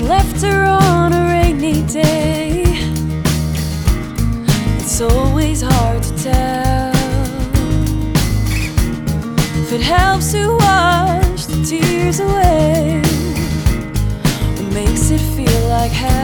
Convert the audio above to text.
left her on a rainy day. It's always hard to tell if it helps to wash the tears away, or makes it feel like hell.